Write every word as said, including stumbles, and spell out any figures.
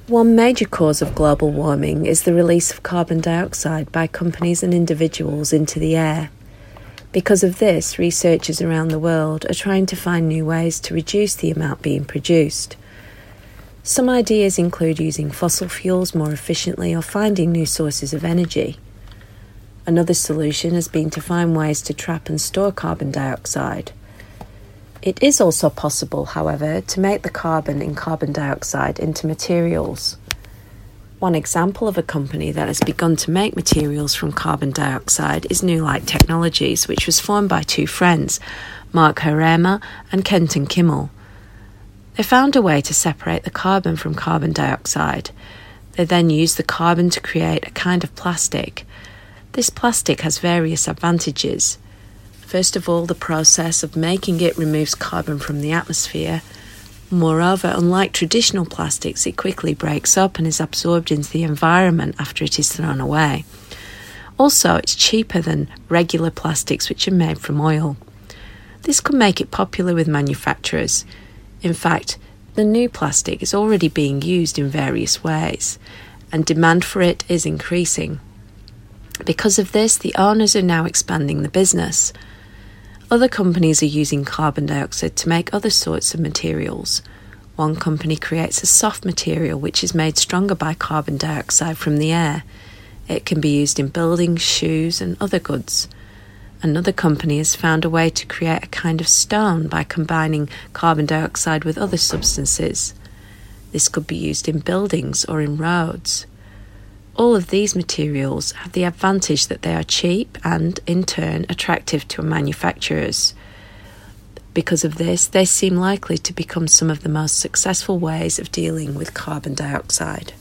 One major cause of global warming is the release of carbon dioxide by companies and individuals into the air. Because of this, researchers around the world are trying to find new ways to reduce the amount being produced. Some ideas include using fossil fuels more efficiently or finding new sources of energy. Another solution has been to find ways to trap and store carbon dioxide. It is also possible, however, to make the carbon in carbon dioxide into materials. One example of a company that has begun to make materials from carbon dioxide is New Light Technologies, which was formed by two friends, Mark Herrema and Kenton Kimmel. They found a way to separate the carbon from carbon dioxide. They then used the carbon to create a kind of plastic. This plastic has various advantages. First of all, the process of making it removes carbon from the atmosphere. Moreover, unlike traditional plastics, it quickly breaks up and is absorbed into the environment after it is thrown away. Also, it's cheaper than regular plastics which are made from oil. This could make it popular with manufacturers. In fact, the new plastic is already being used in various ways, and demand for it is increasing. Because of this, the owners are now expanding the business. Other companies are using carbon dioxide to make other sorts of materials. One company creates a soft material which is made stronger by carbon dioxide from the air. It can be used in buildings, shoes, and other goods. Another company has found a way to create a kind of stone by combining carbon dioxide with other substances. This could be used in buildings or in roads. All of these materials have the advantage that they are cheap and, in turn, attractive to manufacturers. Because of this, they seem likely to become some of the most successful ways of dealing with carbon dioxide.